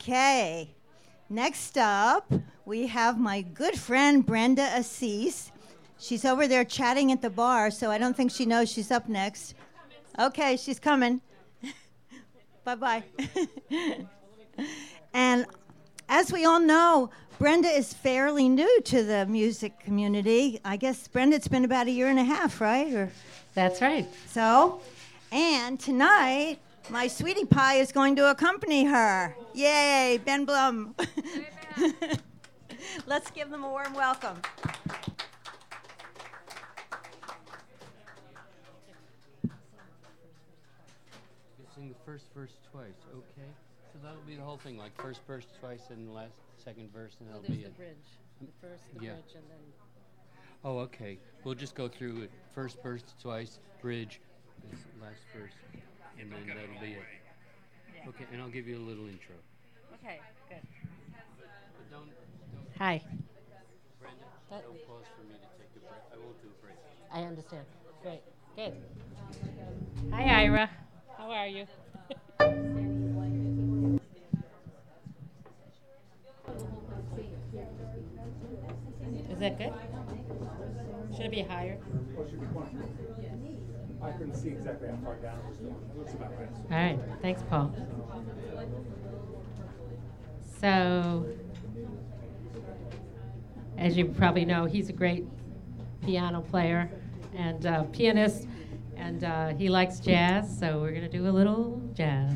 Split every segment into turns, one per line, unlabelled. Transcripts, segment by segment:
Okay. Next up, we have my good friend Brenda Assis. She's over there chatting at the bar, so I don't think she knows she's up next. Okay, she's coming. Bye-bye. And as we all know, Brenda is fairly new to the music community. I guess, Brenda, it's been about a year and a half, right?
That's right.
So, and tonight, my sweetie pie is going to accompany her. Yay, Ben Blum. Let's give them a warm welcome.
Sing the first verse twice, okay? So that'll be the whole thing, like first verse twice and the last second verse, and that'll be it.
There's the bridge. The first, the bridge, and then...
Oh, okay. We'll just go through it. First verse twice, bridge, this last verse, and then that'll be it.
Yeah.
Okay, and I'll give you a little intro.
Okay, good.
But don't
Hi.
Brenda, don't pause for me to take a break. I won't do a break.
I understand. Great. Good. Hi, Ira. How are you? Is that good? Should it be higher?
I couldn't see exactly how far down it was going. It looks about right.
All right. Thanks, Paul. So, as you probably know, he's a great piano player and pianist, and he likes jazz, so we're going to do a little jazz.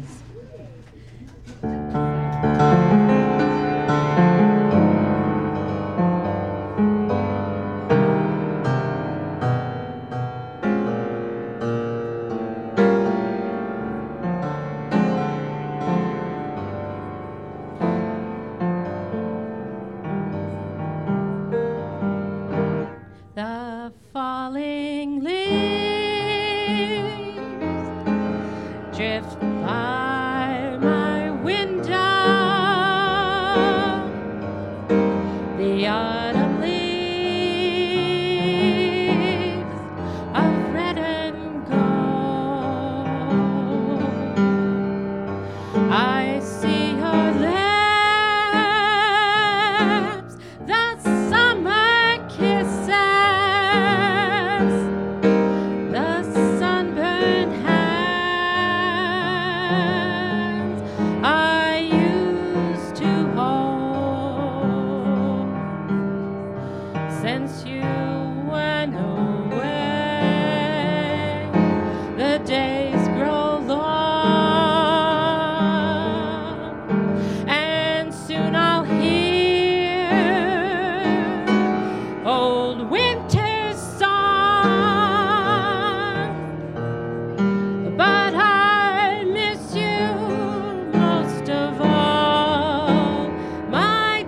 The falling leaves drift by my window. The autumn leaves of red and gold. I see her lips, the summer kisses, the sunburned hands I used to hold. Since you went away, the days grow long, and soon I'll hear old winter's song. But I miss you most of all, my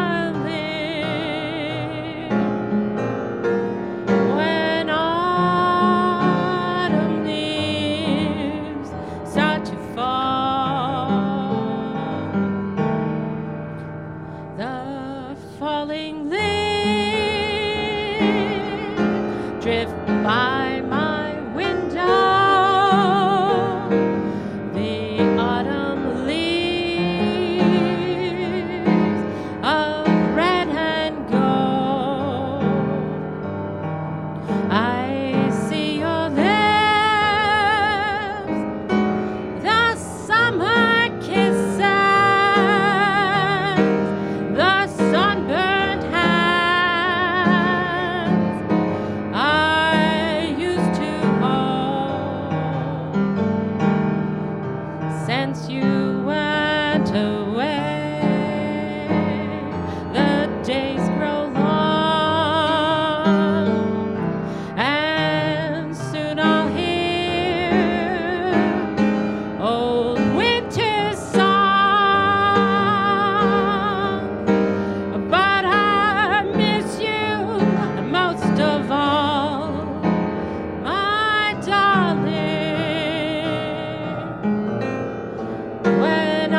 darling. When autumn leaves start to fall, the falling leaves drift by my window. The autumn leaves of red and gold. I see your lips, the summer kisses, the sunburned hands I used to hold. Since you went away, the days grow long, and soon I'll hear old winter's song. But I miss you most of all, my darling. When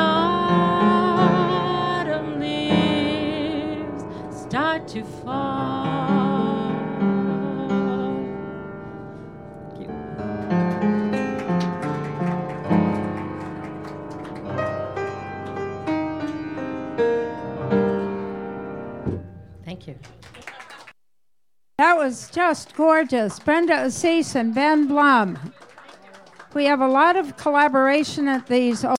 autumn leaves start to fall. Thank you. Thank you.
That was just gorgeous. Brenda Assis and Ben Blum. We have a lot of collaboration at these